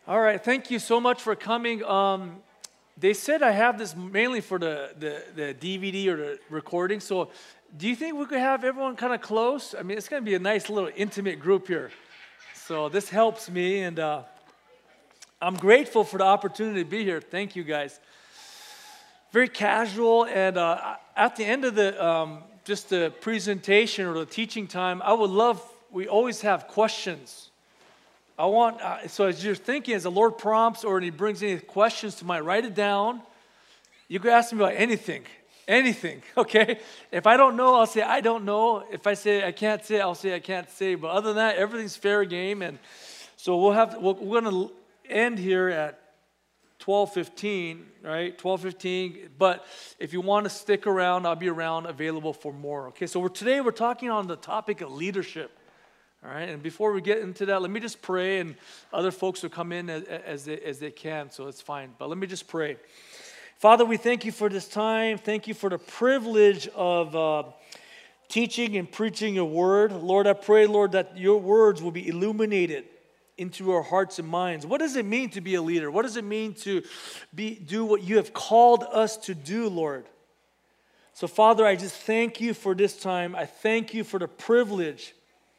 All right, thank you so much for coming. They said I have this mainly for the DVD or the recording. So, do you think we could have everyone kind of close? I mean, it's going to be a nice little intimate group here. So this helps me, and I'm grateful for the opportunity to be here. Thank you, guys. Very casual, and at the end of the just the presentation or the teaching time, I would love. We always have questions. I want, so as you're thinking, as the Lord prompts or He brings any questions to mind, write it down. You can ask me about anything, okay? If I don't know, I'll say I don't know. If I say I can't say, I'll say I can't say. But other than that, everything's fair game. And so we're going to end here at 12:15, right? 12:15. But if you want to stick around, I'll be around, available for more. Okay, so today we're talking on the topic of leadership. All right, and before we get into that, let me just pray, and other folks will come in as they can, so it's fine. But let me just pray. Father, we thank you for this time. Thank you for the privilege of teaching and preaching your word. Lord, I pray, Lord, that your words will be illuminated into our hearts and minds. What does it mean to be a leader? What does it mean to do what you have called us to do, Lord? So, Father, I just thank you for this time. I thank you for the privilege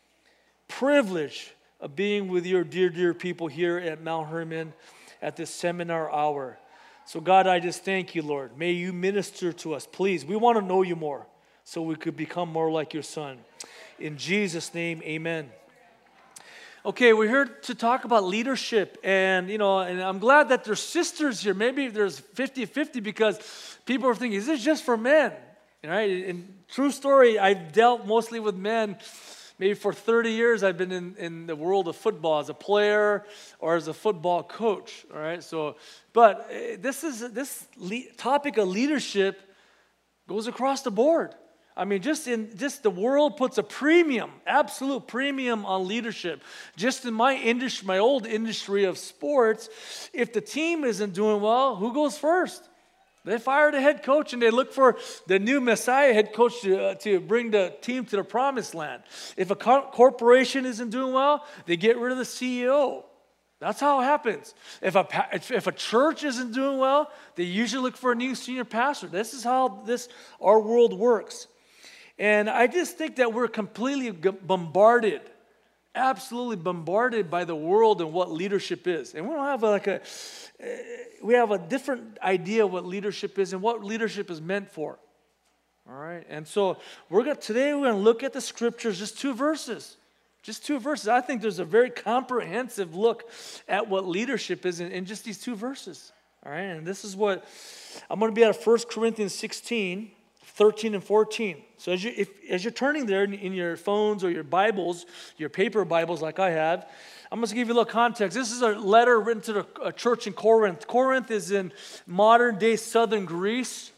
of being with your dear people here at Mount Hermon at this seminar hour. So God, I just thank you, Lord. May you minister to us, please. We want to know you more so we could become more like your Son. In Jesus' name, amen. Okay, we're here to talk about leadership, and I'm glad that there's sisters here. Maybe there's 50-50 because people are thinking, is this just for men? Right? And true story, I've dealt mostly with men. Maybe for 30 years, I've been in the world of football as a player or as a football coach. All right, but this topic of leadership goes across the board. I mean, just the world puts a premium, absolute premium on leadership. Just in my industry, my old industry of sports, if the team isn't doing well, who goes first? They fire the head coach and they look for the new Messiah head coach to bring the team to the promised land. If a corporation isn't doing well, they get rid of the CEO. That's how it happens. If a church isn't doing well, they usually look for a new senior pastor. This is how our world works. And I just think that we're completely bombarded, absolutely bombarded by the world and what leadership is. And we don't have we have a different idea of what leadership is and what leadership is meant for. All right, and so today we're going to look at the scriptures, just two verses. I think there's a very comprehensive look at what leadership is in just these two verses. All right, and this is what I'm going to be at 1 Corinthians 16, 13 and 14. So as you're turning there in your phones or your Bibles, your paper Bibles like I have, I'm going to give you a little context. This is a letter written to a church in Corinth. Corinth is in modern-day southern Greece.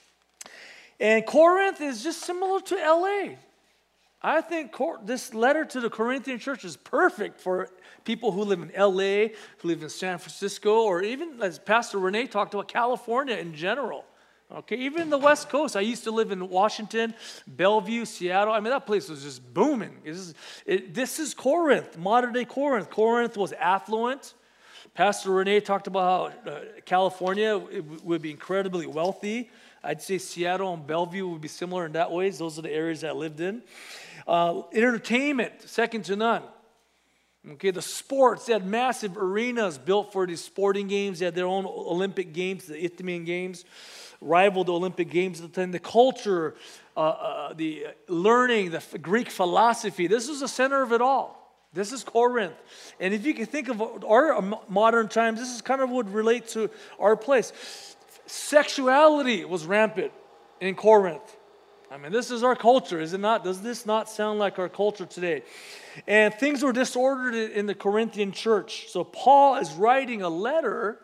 And Corinth is just similar to L.A. I think this letter to the Corinthian church is perfect for people who live in L.A., who live in San Francisco, or even, as Pastor Renee talked about, California in general. Okay, even the West Coast. I used to live in Washington, Bellevue, Seattle. I mean, that place was just booming. This is Corinth, modern-day Corinth. Corinth was affluent. Pastor Renee talked about how California would be incredibly wealthy. I'd say Seattle and Bellevue would be similar in that ways. Those are the areas that I lived in. Entertainment, second to none. Okay, the sports, they had massive arenas built for these sporting games. They had their own Olympic games, the Isthmian Games, rivaled the Olympic Games at the time. The culture, the learning, the Greek philosophy, this was the center of it all. This is Corinth. And if you can think of our modern times, this is kind of would relate to our place. Sexuality was rampant in Corinth. I mean, this is our culture, is it not? Does this not sound like our culture today? And things were disordered in the Corinthian church. So Paul is writing a letter,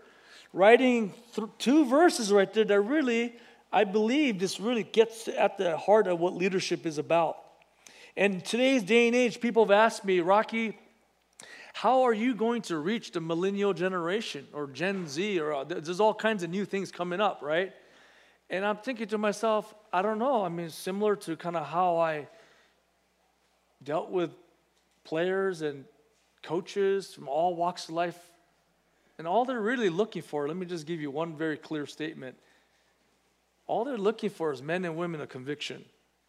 two verses right there that really, I believe, this really gets at the heart of what leadership is about. And today's day and age, people have asked me, Rocky, how are you going to reach the millennial generation or Gen Z? Or there's all kinds of new things coming up, right? And I'm thinking to myself, I don't know. I mean, similar to kind of how I dealt with players and coaches from all walks of life And all they're really looking for, let me just give you one very clear statement. All they're looking for is men and women of conviction.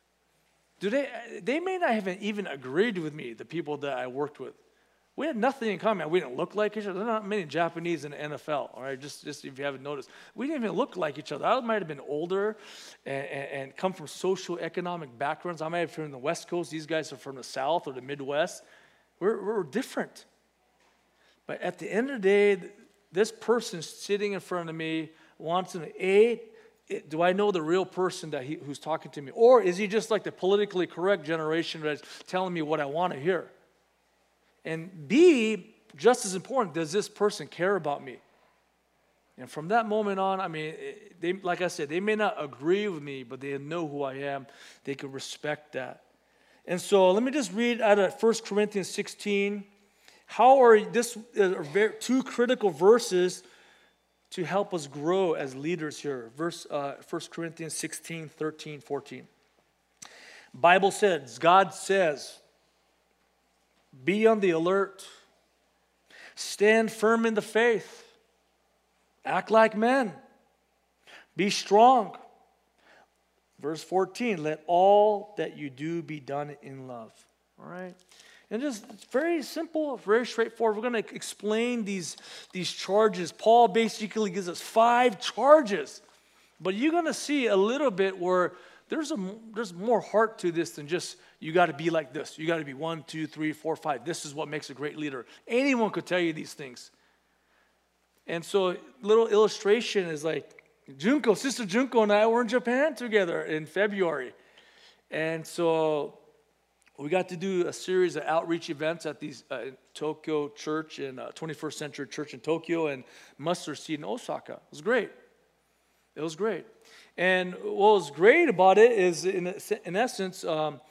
They may not have even agreed with me, the people that I worked with. We had nothing in common. We didn't look like each other. There are not many Japanese in the NFL, all right? Just if you haven't noticed. We didn't even look like each other. I might have been older and come from social economic backgrounds. I might have been from the West Coast. These guys are from the South or the Midwest. We're different. But at the end of the day, this person sitting in front of me wants to know, do I know the real person who's talking to me? Or is he just like the politically correct generation that's telling me what I want to hear? And B, just as important, does this person care about me? And from that moment on, I mean, like I said, they may not agree with me, but they know who I am. They can respect that. And so let me just read out of 1 Corinthians 16. This are two critical verses to help us grow as leaders here. 1 Corinthians 16, 13, 14. Bible says, God says, be on the alert. Stand firm in the faith. Act like men. Be strong. Verse 14, let all that you do be done in love. All right? And just it's very simple, very straightforward. We're going to explain these charges. Paul basically gives us 5 charges. But you're going to see a little bit where there's more heart to this than just you got to be like this. You got to be 1, 2, 3, 4, 5. This is what makes a great leader. Anyone could tell you these things. And so little illustration is like Sister Junko and I were in Japan together in February. And so we got to do a series of outreach events at these Tokyo church and 21st Century Church in Tokyo and Mustard Seed in Osaka. It was great. It was great. And what was great about it is, in essence,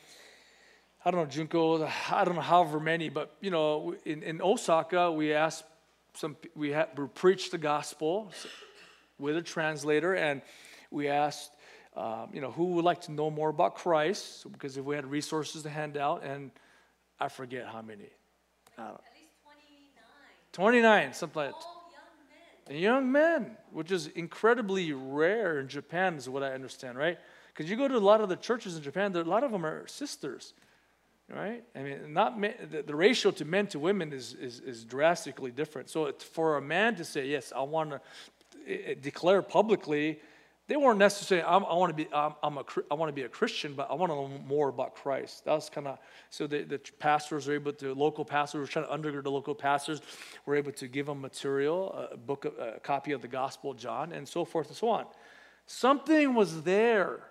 I don't know, Junko, I don't know however many, but, you know, in Osaka, we preached the gospel with a translator, and we asked, who would like to know more about Christ, because if we had resources to hand out, and I forget how many. At least 29, something like that. Young men, which is incredibly rare in Japan, is what I understand, right? Because you go to a lot of the churches in Japan, a lot of them are sisters, right? I mean, the ratio to men to women is drastically different. So for a man to say, yes, I want to declare publicly, they weren't necessarily, I want to be a Christian, but I want to know more about Christ. That was kind of, so the pastors were able to, local pastors were trying to undergird the local pastors, were able to give them material, a copy of the Gospel of John, and so forth and so on. Something was there.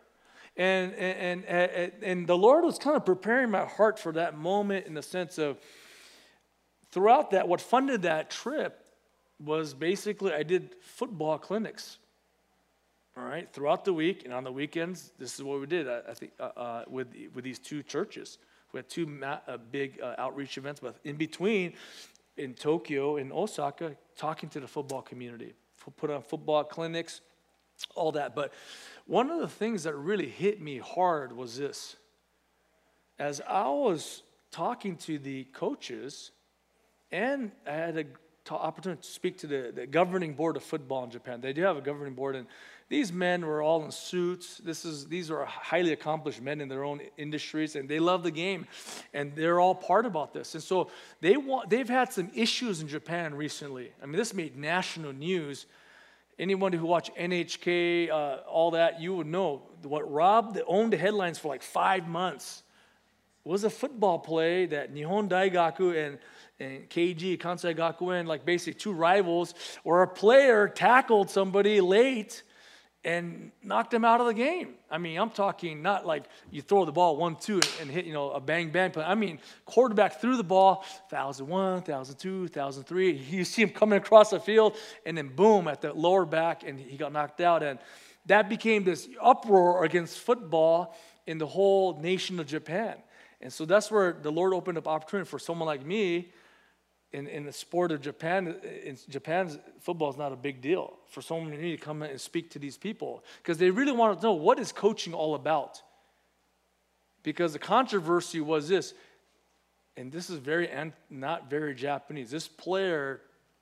And the Lord was kind of preparing my heart for that moment, in the sense of, throughout that, what funded that trip was basically I did football clinics. All right, throughout the week and on the weekends, this is what we did. I think with these 2 churches, we had 2 big outreach events, but in between, in Tokyo, in Osaka, talking to the football community, put on football clinics, all that. But one of the things that really hit me hard was this: as I was talking to the coaches, and I had an opportunity to speak to the governing board of football in Japan. They do have a governing board, and these men were all in suits. These are highly accomplished men in their own industries, and they love the game, and they're all part about this. And so they've had some issues in Japan recently. I mean, this made national news. Anyone who watched NHK, all that, you would know what owned the headlines for like 5 months was a football play that Nihon Daigaku and KG, Kansai Gakuen, like basically 2 rivals, where a player tackled somebody late and knocked him out of the game. I mean, I'm talking not like you throw the ball 1-2 and hit, a bang play. I mean, quarterback threw the ball, 1,001, 1,002, 1,003. You see him coming across the field, and then boom, at the lower back, and he got knocked out. And that became this uproar against football in the whole nation of Japan. And so that's where the Lord opened up opportunity for someone like me. In the sport of Japan, in Japan's football is not a big deal for someone like me to come in and speak to these people, because they really want to know, what is coaching all about? Because the controversy was this, and this is not very Japanese. This player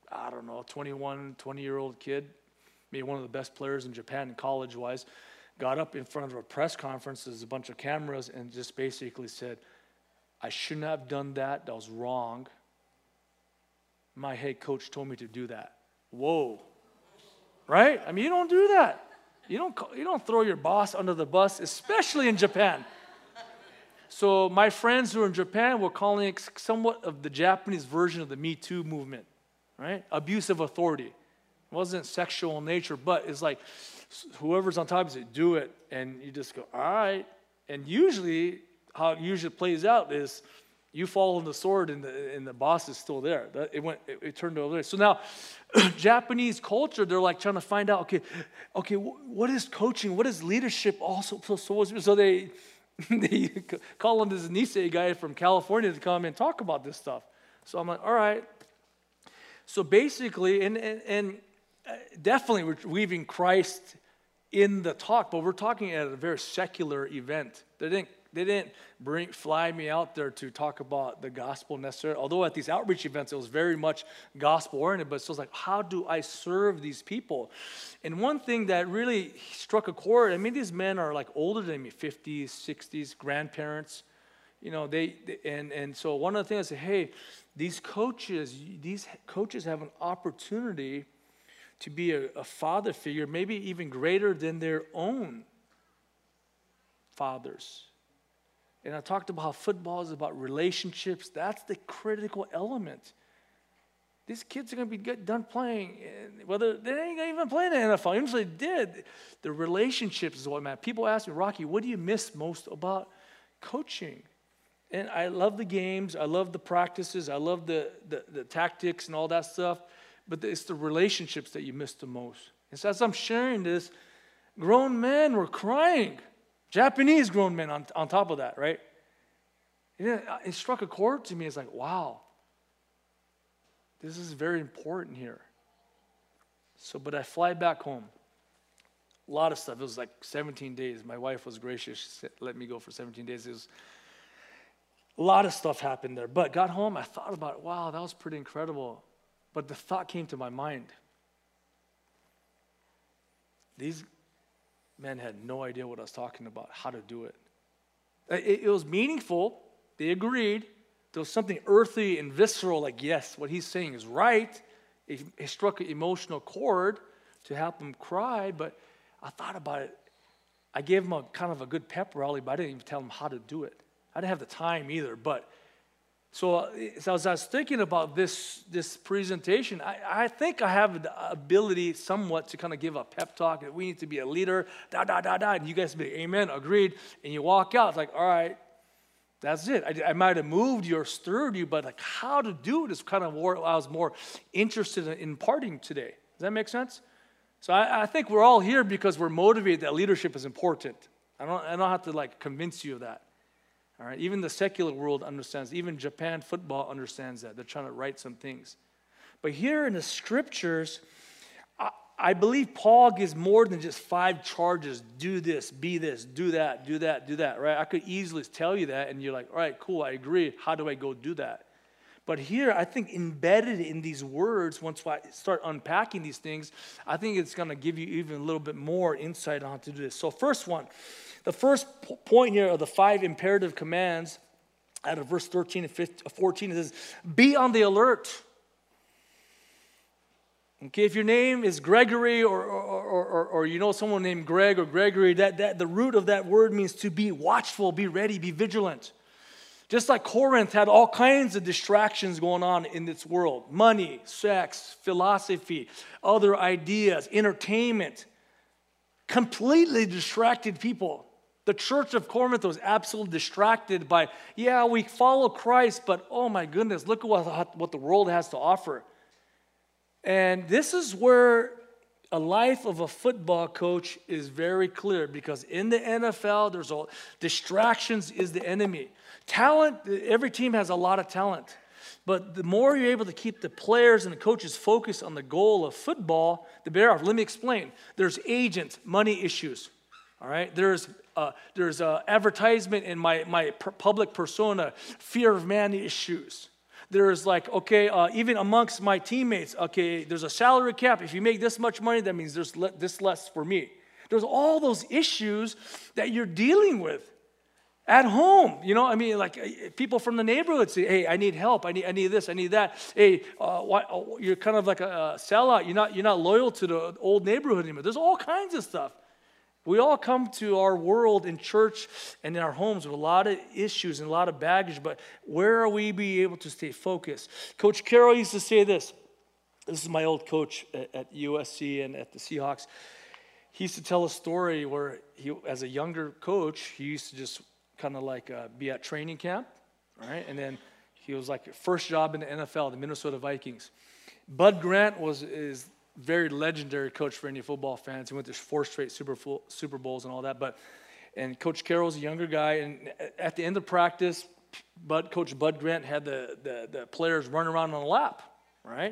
I don't know, 20-year-old kid, maybe one of the best players in Japan college-wise, got up in front of a press conference, there's a bunch of cameras, and just basically said, I shouldn't have done that. That was wrong. My head coach told me to do that. Whoa. Right? I mean, you don't do that. You don't throw your boss under the bus, especially in Japan. So my friends who are in Japan were calling it somewhat of the Japanese version of the Me Too movement, right? Abuse of authority. It wasn't sexual in nature, but it's like whoever's on top of it, do it. And you just go, all right. And usually, how it usually plays out is you fall on the sword and the boss is still there. It turned over there. So now, Japanese culture, they're like trying to find out, okay, what is coaching? What is leadership also? So they call on this Nisei guy from California to come and talk about this stuff. So I'm like, all right. So basically, and definitely we're weaving Christ in the talk, but we're talking at a very secular event. They didn't fly me out there to talk about the gospel necessarily. Although at these outreach events, it was very much gospel-oriented, but it was like, how do I serve these people? And one thing that really struck a chord, I mean, these men are like older than me, 50s, 60s, grandparents. You know, and so one of the things I said, hey, these coaches have an opportunity to be a father figure, maybe even greater than their own fathers. And I talked about how football is about relationships. That's the critical element. These kids are going to be done playing, whether they ain't even playing in the NFL. Even if they did, the relationships is what matters. People ask me, Rocky, what do you miss most about coaching? And I love the games. I love the practices. I love the tactics and all that stuff. But it's the relationships that you miss the most. And so as I'm sharing this, grown men were crying. Japanese grown men on top of that, right? And it struck a chord to me. It's like, wow, this is very important here. So, but I fly back home. A lot of stuff. It was like 17 days. My wife was gracious. She let me go for 17 days. It was a lot of stuff happened there. But got home, I thought about it. Wow, that was pretty incredible. But the thought came to my mind. These men had no idea what I was talking about, how to do it. It was meaningful. They agreed. There was something earthy and visceral, like, yes, what he's saying is right. It struck an emotional chord to help him cry, but I thought about it. I gave him a kind of a good pep rally, but I didn't even tell him how to do it. I didn't have the time either, but so as I was thinking about this presentation, I think I have the ability somewhat to kind of give a pep talk that we need to be a leader, and you guys be, amen, agreed, and you walk out, it's like, all right, that's it. I might have moved you or stirred you, but like how to do it is kind of what I was more interested in imparting today. Does that make sense? So I think we're all here because we're motivated that leadership is important. I don't have to like convince you of that. All right, even the secular world understands, even Japan football understands that. They're trying to write some things. But here in the scriptures, I believe Paul gives more than just 5 charges. Do this, be this, do that, do that, do that, right? I could easily tell you that, and you're like, all right, cool, I agree. How do I go do that? But here, I think embedded in these words, once I start unpacking these things, I think it's going to give you even a little bit more insight on how to do this. So first one, the first point here are the 5 imperative commands out of verse 13 and 14. It says, be on the alert. Okay, if your name is Gregory or you know someone named Greg or Gregory, that the root of that word means to be watchful, be ready, be vigilant. Just like Corinth had all kinds of distractions going on in its world. Money, sex, philosophy, other ideas, entertainment. Completely distracted people. The church of Corinth was absolutely distracted by, yeah, we follow Christ, but oh my goodness, look at what the world has to offer. And this is where a life of a football coach is very clear, because in the NFL, there's all distractions is the enemy. Talent, every team has a lot of talent. But the more you're able to keep the players and the coaches focused on the goal of football, the better off. Let me explain. There's agents, money issues. All right, there's advertisement in my public persona, fear of man issues. There's like, okay, even amongst my teammates, okay, there's a salary cap. If you make this much money, that means there's this less for me. There's all those issues that you're dealing with at home. You know, I mean, like people from the neighborhood say, hey, I need help. I need this. I need that. Hey, you're kind of like a sellout. You're not loyal to the old neighborhood anymore. There's all kinds of stuff. We all come to our world in church and in our homes with a lot of issues and a lot of baggage, but where are we be able to stay focused? Coach Carroll used to say this. This is my old coach at USC and at the Seahawks. He used to tell a story where he, as a younger coach, he used to just kind of like be at training camp, right? And then he was like first job in the NFL, the Minnesota Vikings. Bud Grant is very legendary coach for any football fans. He went to 4 straight Super Bowls and all that. And Coach Carroll's a younger guy. And at the end of practice, Coach Bud Grant had the players run around on a lap, right?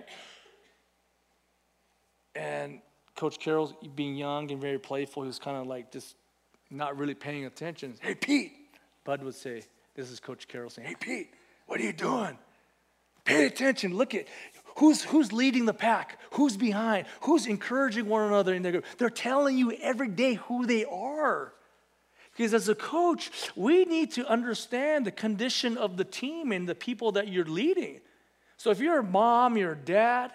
And Coach Carroll, being young and very playful, he was kind of like just not really paying attention. Hey, Pete, Bud would say, this is Coach Carroll saying, hey, Pete, what are you doing? Pay attention. Look at who's leading the pack, who's behind, who's encouraging one another in their group. They're telling you every day who they are. Because as a coach, we need to understand the condition of the team and the people that you're leading. So if you're a mom, you're a dad,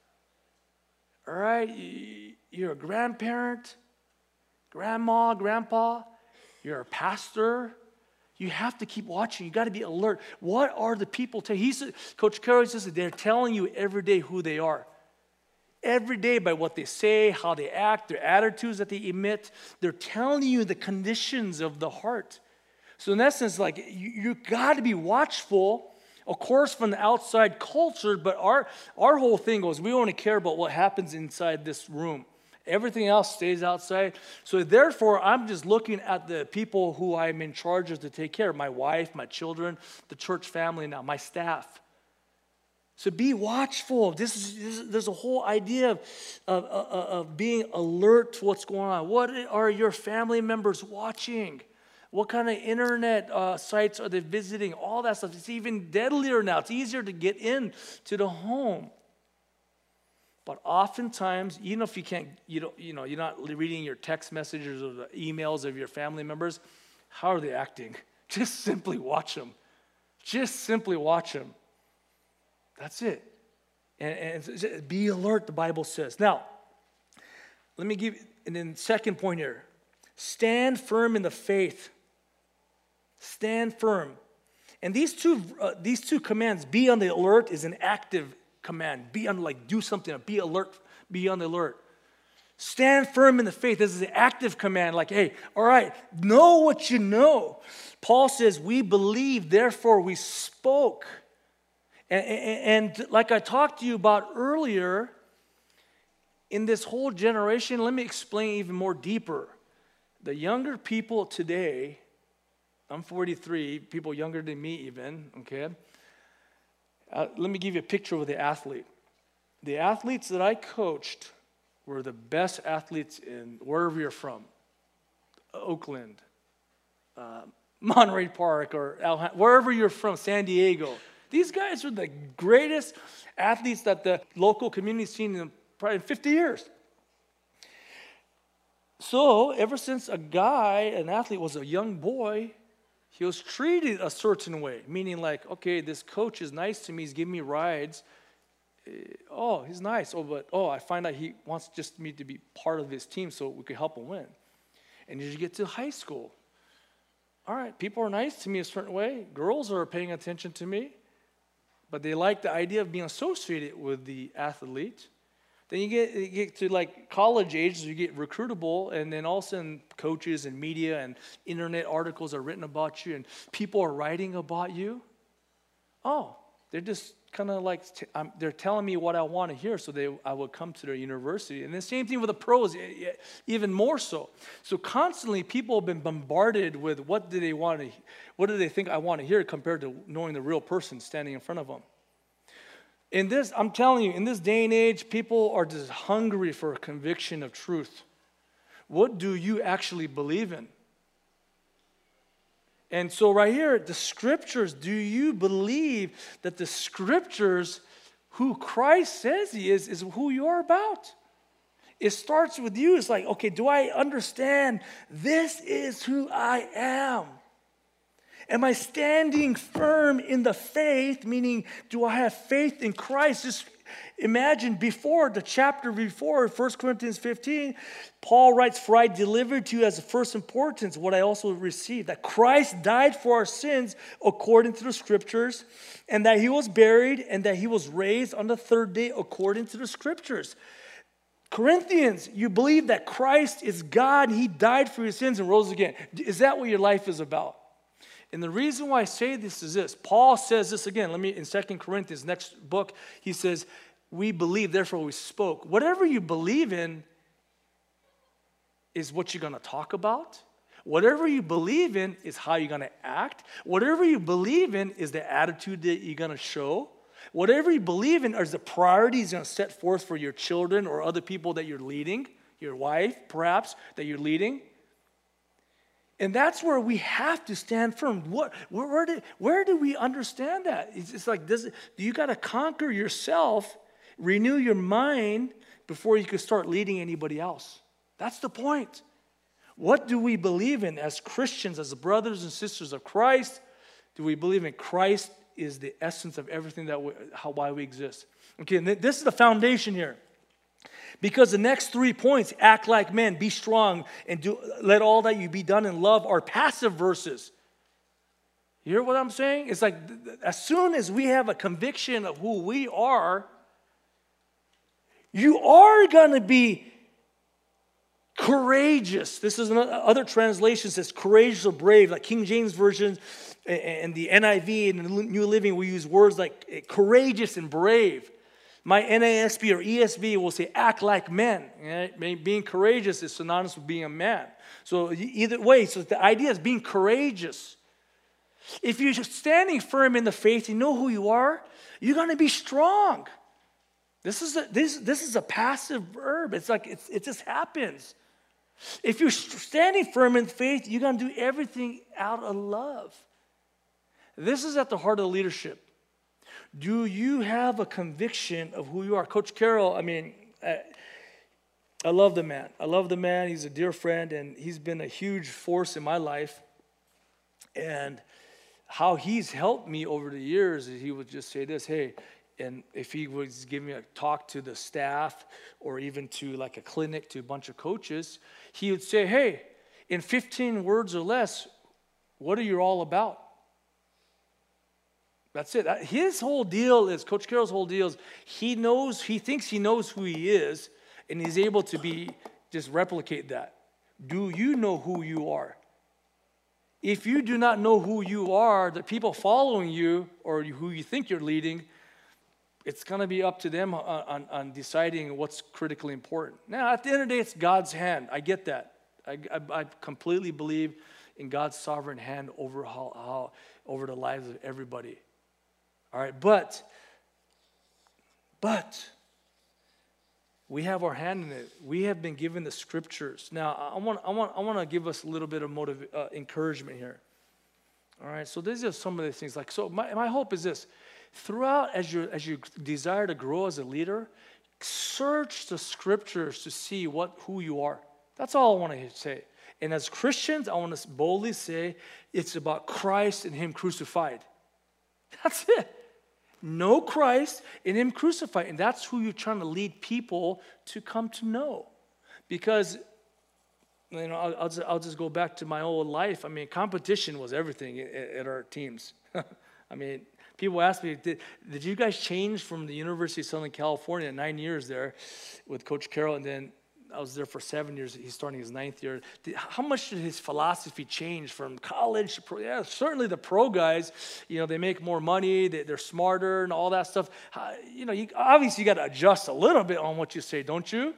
all right, you're a grandparent, grandma, grandpa, you're a pastor, you have to keep watching. You got to be alert. What are the people telling? Coach Carroll says they're telling you every day who they are. Every day by what they say, how they act, their attitudes that they emit. They're telling you the conditions of the heart. So in essence, like you got to be watchful, of course, from the outside culture, but our whole thing goes, we only care about what happens inside this room. Everything else stays outside. So therefore, I'm just looking at the people who I'm in charge of to take care of, my wife, my children, the church family now, my staff. So be watchful. There's a whole idea of being alert to what's going on. What are your family members watching? What kind of internet sites are they visiting? All that stuff. It's even deadlier now. It's easier to get in to the home. But oftentimes, even if you can't, you're not reading your text messages or the emails of your family members, how are they acting? Just simply watch them. Just simply watch them. That's it. And be alert, the Bible says. Now, let me give, and then second point here. Stand firm in the faith. Stand firm. And these two commands, be on the alert, is an active command. Be on, like, do something. Be alert. Be on the alert. Stand firm in the faith. This is an active command. Like, hey, all right, know what you know. Paul says, we believe, therefore we spoke. And like I talked to you about earlier, in this whole generation, let me explain even more deeper. The younger people today, I'm 43, people younger than me even, okay? Let me give you a picture of the athlete. The athletes that I coached were the best athletes in wherever you're from. Oakland, Monterey Park, or wherever you're from, San Diego. These guys are the greatest athletes that the local community's seen in probably 50 years. So ever since an athlete was a young boy, he was treated a certain way, meaning like, okay, this coach is nice to me, he's giving me rides. Oh, he's nice. I find out he wants just me to be part of his team so we could help him win. And as you get to high school, all right, people are nice to me a certain way. Girls are paying attention to me, but they like the idea of being associated with the athlete. Then you get to like college age, so you get recruitable, and then all of a sudden coaches and media and internet articles are written about you, and people are writing about you. Oh, they're just kind of like, they're telling me what I want to hear, so I would come to their university. And the same thing with the pros, even more so. So constantly people have been bombarded with what do they think I want to hear compared to knowing the real person standing in front of them. I'm telling you, in this day and age, people are just hungry for a conviction of truth. What do you actually believe in? And so right here, the scriptures, do you believe that the scriptures, who Christ says he is who you're about? It starts with you. It's like, okay, do I understand this is who I am? Am I standing firm in the faith, meaning do I have faith in Christ? Just imagine before, the chapter before, 1 Corinthians 15, Paul writes, for I delivered to you as of first importance what I also received, that Christ died for our sins according to the scriptures, and that he was buried, and that he was raised on the third day according to the scriptures. Corinthians, you believe that Christ is God, he died for your sins and rose again. Is that what your life is about? And the reason why I say this is this. Paul says this again. In 2 Corinthians, next book, he says, we believe, therefore we spoke. Whatever you believe in is what you're going to talk about. Whatever you believe in is how you're going to act. Whatever you believe in is the attitude that you're going to show. Whatever you believe in are the priorities you're going to set forth for your children or other people that you're leading, your wife, perhaps, that you're leading. And that's where we have to stand firm. Where do we understand that? It's like this. You got to conquer yourself, renew your mind before you can start leading anybody else. That's the point. What do we believe in as Christians, as brothers and sisters of Christ? Do we believe in Christ is the essence of everything why we exist? Okay, and this is the foundation here. Because the next 3 points, act like men, be strong, and let all that you be done in love, are passive verses. You hear what I'm saying? It's like as soon as we have a conviction of who we are, you are going to be courageous. This is other translations says courageous or brave, like King James Version and the NIV and the New Living, we use words like courageous and brave. My NASB or ESV will say act like men. Right? Being courageous is synonymous with being a man. So either way, so the idea is being courageous. If you're standing firm in the faith, you know who you are, you're going to be strong. This is a passive verb. It's like it just happens. If you're standing firm in faith, you're going to do everything out of love. This is at the heart of leadership. Do you have a conviction of who you are? Coach Carroll, I love the man. I love the man. He's a dear friend, and he's been a huge force in my life. And how he's helped me over the years is he would just say this, hey, and if he was giving me a talk to the staff or even to like a clinic to a bunch of coaches, he would say, hey, in 15 words or less, what are you all about? That's it. His whole deal is, Coach Carroll's whole deal is, he thinks he knows who he is, and he's able to just replicate that. Do you know who you are? If you do not know who you are, the people following you or who you think you're leading, it's going to be up to them on deciding what's critically important. Now, at the end of the day, it's God's hand. I get that. I completely believe in God's sovereign hand over over the lives of everybody. All right, but we have our hand in it. We have been given the scriptures. Now, I want to give us a little bit of encouragement here. All right, so these are some of the things. My hope is this: throughout, as you desire to grow as a leader, search the scriptures to see who you are. That's all I want to say. And as Christians, I want to boldly say it's about Christ and Him crucified. That's it. Know Christ and Him crucified. And that's who you're trying to lead people to come to know. Because, I'll just go back to my old life. Competition was everything at our teams. People ask me, did you guys change from the University of Southern California, 9 years there with Coach Carroll, and then I was there for 7 years. He's starting his 9th year. How much did his philosophy change from college to pro? Yeah, certainly the pro guys, they make more money, they're smarter and all that stuff. Obviously you got to adjust a little bit on what you say, don't you?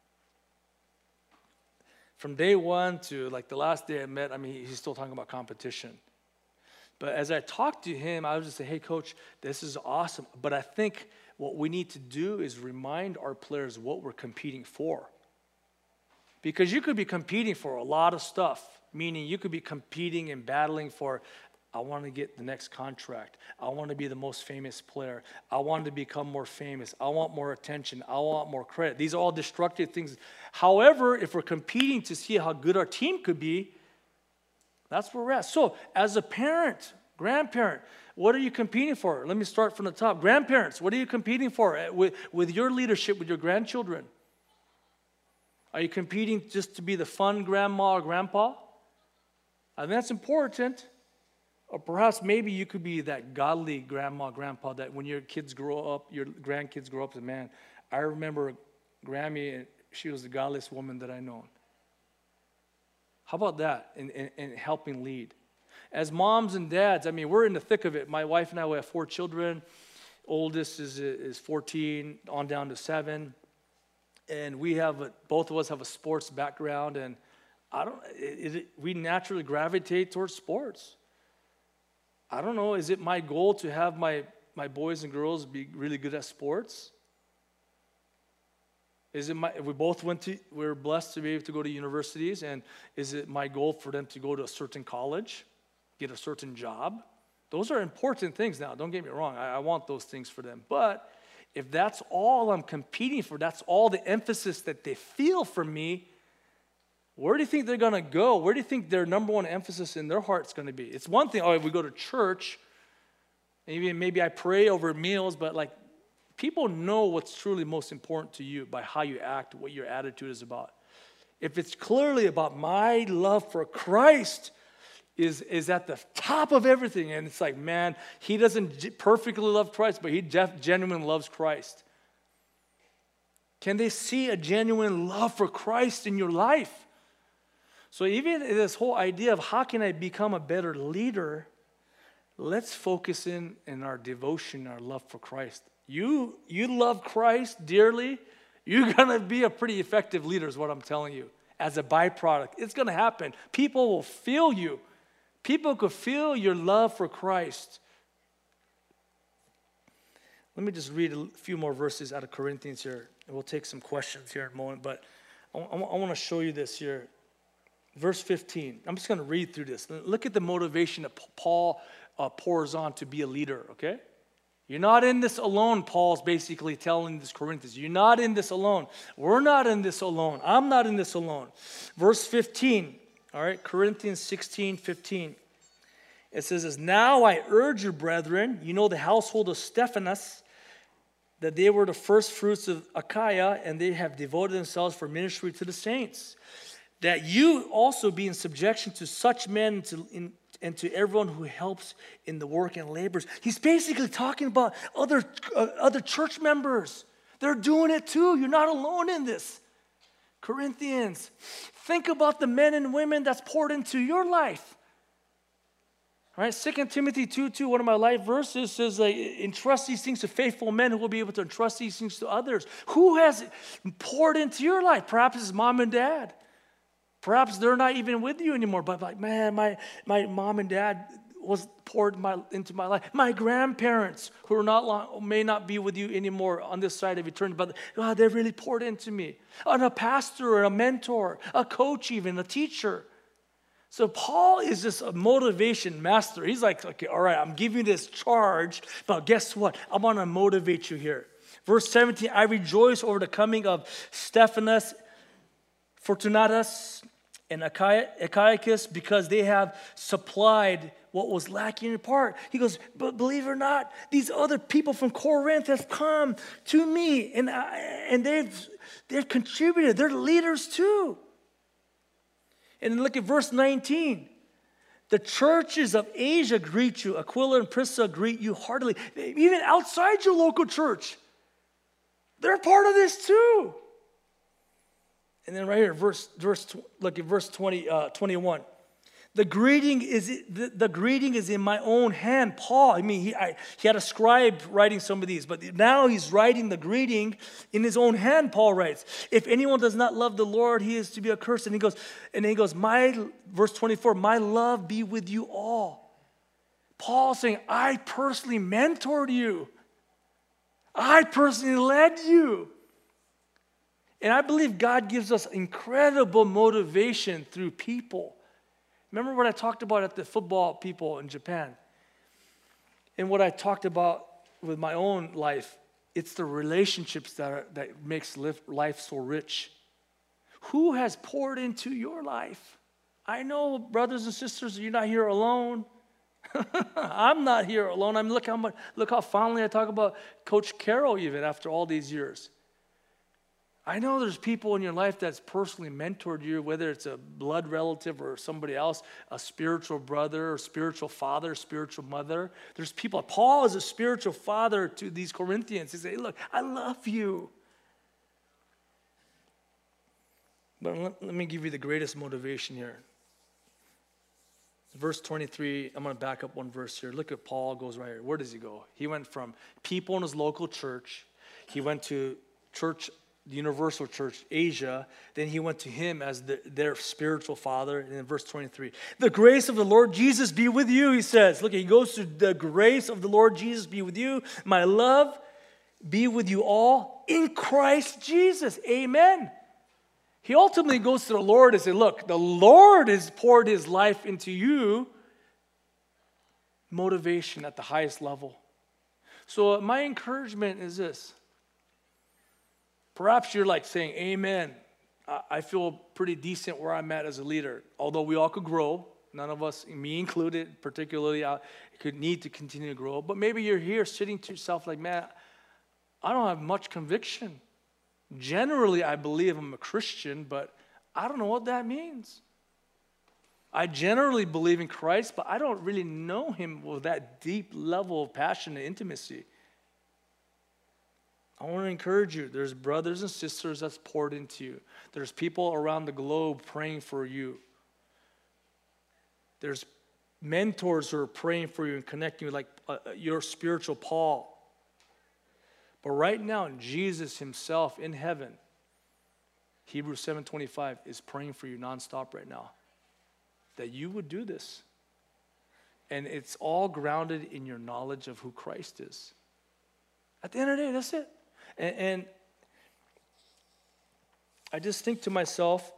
From day one to like the last day I met, he's still talking about competition. But as I talked to him, I was just saying, hey, coach, this is awesome. But I think what we need to do is remind our players what we're competing for. Because you could be competing for a lot of stuff. Meaning you could be competing and battling for, I want to get the next contract. I want to be the most famous player. I want to become more famous. I want more attention. I want more credit. These are all destructive things. However, if we're competing to see how good our team could be, that's where we're at. So as a parent, grandparent, what are you competing for? Let me start from the top. Grandparents, what are you competing for with your leadership with your grandchildren? Are you competing just to be the fun grandma or grandpa? I think that's important. Or perhaps maybe you could be that godly grandma, grandpa that when your kids grow up, your grandkids grow up, and man, I remember Grammy, and she was the godliest woman that I known. How about that in helping lead? As moms and dads, I mean, we're in the thick of it. My wife and I, we have 4 children. Oldest is 14, on down to 7. And both of us have a sports background, and we naturally gravitate towards sports. I don't know, is it my goal to have my boys and girls be really good at sports? We're blessed to be able to go to universities, and is it my goal for them to go to a certain college, get a certain job? Those are important things now, don't get me wrong. I want those things for them. But if that's all I'm competing for, that's all the emphasis that they feel from me, where do you think they're going to go? Where do you think their number one emphasis in their heart's going to be? It's one thing, if we go to church, maybe I pray over meals, but like people know what's truly most important to you by how you act, what your attitude is about. If it's clearly about my love for Christ is at the top of everything, and it's like, man, he doesn't perfectly love Christ, but he genuinely loves Christ. Can they see a genuine love for Christ in your life? So even this whole idea of how can I become a better leader, let's focus in our devotion, our love for Christ. You love Christ dearly, you're going to be a pretty effective leader is what I'm telling you. As a byproduct, it's going to happen. People will feel you. People could feel your love for Christ. Let me just read a few more verses out of Corinthians here, and we'll take some questions here in a moment, but I want to show you this here. Verse 15, I'm just going to read through this. Look at the motivation that Paul pours on to be a leader, okay? You're not in this alone, Paul's basically telling this Corinthians. You're not in this alone. We're not in this alone. I'm not in this alone. Verse 15, all right, Corinthians 16:15. It says, now I urge you, brethren, you know the household of Stephanas, that they were the first fruits of Achaia, and they have devoted themselves for ministry to the saints. That you also be in subjection to such men and to everyone who helps in the work and labors. He's basically talking about other church members. They're doing it too. You're not alone in this. Corinthians, think about the men and women that's poured into your life. All right, 2 Timothy 2:2, one of my life verses says, entrust these things to faithful men who will be able to entrust these things to others. Who has poured into your life? Perhaps it's mom and dad. Perhaps they're not even with you anymore, but like, man, my mom and dad was poured into my life. My grandparents, who are may not be with you anymore on this side of eternity, but God, they really poured into me. And a pastor, a mentor, a coach even, a teacher. So Paul is just a motivation master. He's like, okay, all right, I'm giving you this charge, but guess what? I want to motivate you here. Verse 17, I rejoice over the coming of Stephanas, Fortunatus, and Achaicus, because they have supplied what was lacking in part. He goes, but believe it or not, these other people from Corinth have come to me, and they've contributed. They're leaders too. And then look at verse 19. The churches of Asia greet you. Aquila and Priscilla greet you heartily. Even outside your local church, they're part of this too. And then right here, look at verse 21. The greeting is in my own hand. Paul, he had a scribe writing some of these, but now he's writing the greeting in his own hand, Paul writes. If anyone does not love the Lord, he is to be accursed. And he goes, verse 24, my love be with you all. Paul saying, I personally mentored you. I personally led you. And I believe God gives us incredible motivation through people. Remember what I talked about at the football people in Japan? And what I talked about with my own life, it's the relationships that makes life so rich. Who has poured into your life? I know, brothers and sisters, you're not here alone. I'm not here alone. Look how fondly I talk about Coach Carroll even after all these years. I know there's people in your life that's personally mentored you, whether it's a blood relative or somebody else, a spiritual brother or spiritual father, spiritual mother. There's people. Paul is a spiritual father to these Corinthians. He says, hey, look, I love you. But let me give you the greatest motivation here. Verse 23, I'm going to back up one verse here. Look at Paul goes right here. Where does he go? He went from people in his local church. He went to church, the Universal Church, Asia. Then he went to him as their spiritual father. And in verse 23, the grace of the Lord Jesus be with you, he says. Look, he goes to the grace of the Lord Jesus be with you. My love be with you all in Christ Jesus. Amen. He ultimately goes to the Lord and says, look, the Lord has poured his life into you. Motivation at the highest level. So my encouragement is this. Perhaps you're like saying, amen. I feel pretty decent where I'm at as a leader. Although we all could grow. None of us, me included, particularly, could need to continue to grow. But maybe you're here sitting to yourself like, man, I don't have much conviction. Generally, I believe I'm a Christian, but I don't know what that means. I generally believe in Christ, but I don't really know him with that deep level of passion and intimacy. I want to encourage you. There's brothers and sisters that's poured into you. There's people around the globe praying for you. There's mentors who are praying for you and connecting you like your spiritual Paul. But right now, Jesus himself in heaven, Hebrews 7:25, is praying for you nonstop right now. That you would do this. And it's all grounded in your knowledge of who Christ is. At the end of the day, that's it. And I just think to myself,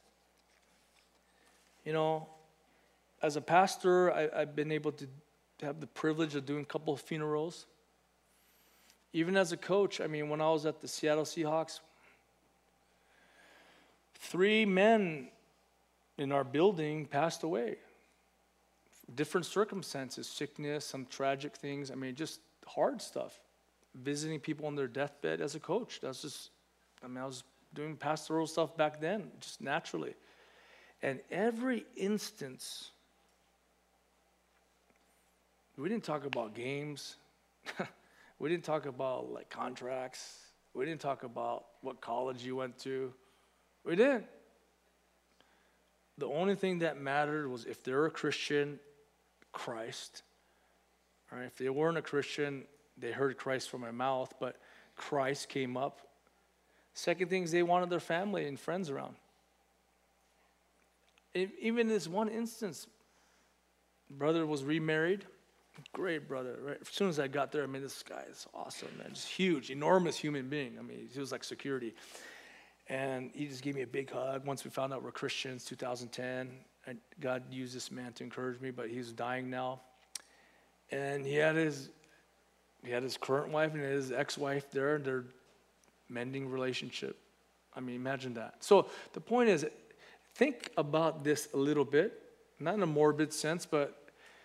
as a pastor, I've been able to have the privilege of doing a couple of funerals. Even as a coach, when I was at the Seattle Seahawks, 3 men in our building passed away. Different circumstances, sickness, some tragic things. Just hard stuff. Visiting people on their deathbed as a coach. That's just, I was doing pastoral stuff back then, just naturally. And every instance, we didn't talk about games. We didn't talk about contracts. We didn't talk about what college you went to. We didn't. The only thing that mattered was if they're a Christian, Christ. All right? If they weren't a Christian, they heard Christ from my mouth, but Christ came up. Second thing is they wanted their family and friends around. Even this one instance, brother was remarried. Great brother, right? As soon as I got there, this guy is awesome, man. Just huge, enormous human being. He was like security. And he just gave me a big hug. Once we found out we're Christians, 2010, and God used this man to encourage me, but he's dying now. And he had his current wife and his ex-wife there, and they're mending relationship. Imagine that. So the point is, think about this a little bit, not in a morbid sense, but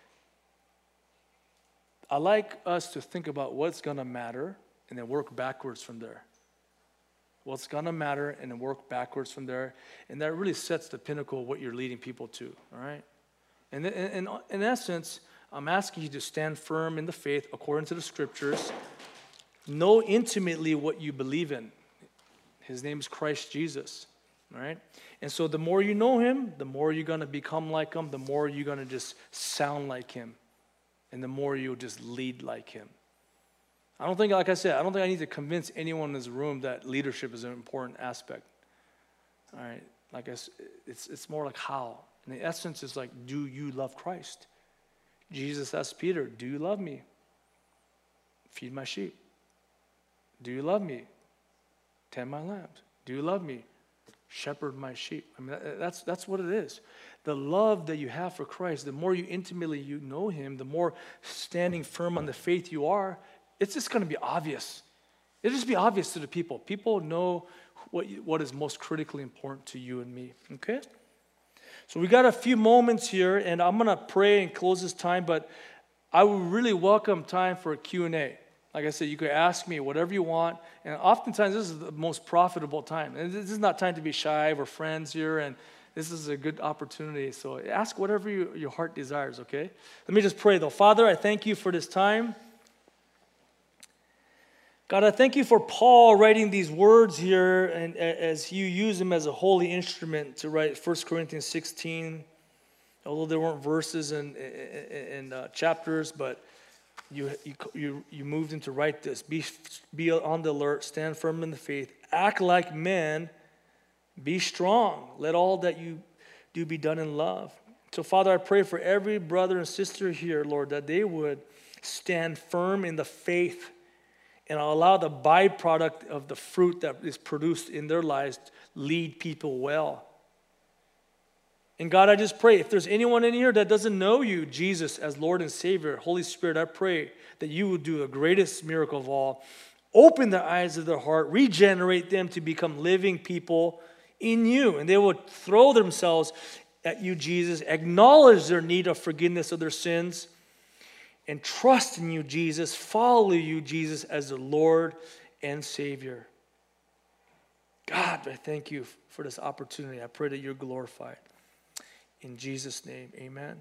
I like us to think about what's going to matter and then work backwards from there. What's going to matter and then work backwards from there. And that really sets the pinnacle of what you're leading people to, all right? And in essence, I'm asking you to stand firm in the faith according to the scriptures. Know intimately what you believe in. His name is Christ Jesus, all right? And so the more you know him, the more you're going to become like him, the more you're going to just sound like him. And the more you'll just lead like him. I don't think I need to convince anyone in this room that leadership is an important aspect. All right, it's more like how. And the essence is do you love Christ? Jesus asked Peter, do you love me? Feed my sheep. Do you love me? Tend my lambs. Do you love me? shepherd my sheep. I mean, that's what it is. The love that you have for Christ, the more you intimately you know him, the more standing firm on the faith you are, it's just going to be obvious. It'll just be obvious to the people. People know what is most critically important to you and me, okay? So we got a few moments here, and I'm going to pray and close this time, but I would really welcome time for a Q&A. Like I said, you could ask me whatever you want, and oftentimes this is the most profitable time. And this is not time to be shy. We're friends here, and this is a good opportunity. So ask whatever your heart desires, okay? Let me just pray, though. Father, I thank you for this time. God, I thank you for Paul writing these words here, and as you use them as a holy instrument to write 1 Corinthians 16, although there weren't verses and chapters, but you moved him to write this. Be on the alert, stand firm in the faith, act like men, be strong. Let all that you do be done in love. So, Father, I pray for every brother and sister here, Lord, that they would stand firm in the faith and allow the byproduct of the fruit that is produced in their lives lead people well. And God, I just pray, if there's anyone in here that doesn't know you, Jesus, as Lord and Savior, Holy Spirit, I pray that you would do the greatest miracle of all. Open the eyes of their heart, regenerate them to become living people in you. And they would throw themselves at you, Jesus, acknowledge their need of forgiveness of their sins, and trust in you, Jesus, follow you, Jesus, as the Lord and Savior. God, I thank you for this opportunity. I pray that you're glorified. In Jesus' name, amen.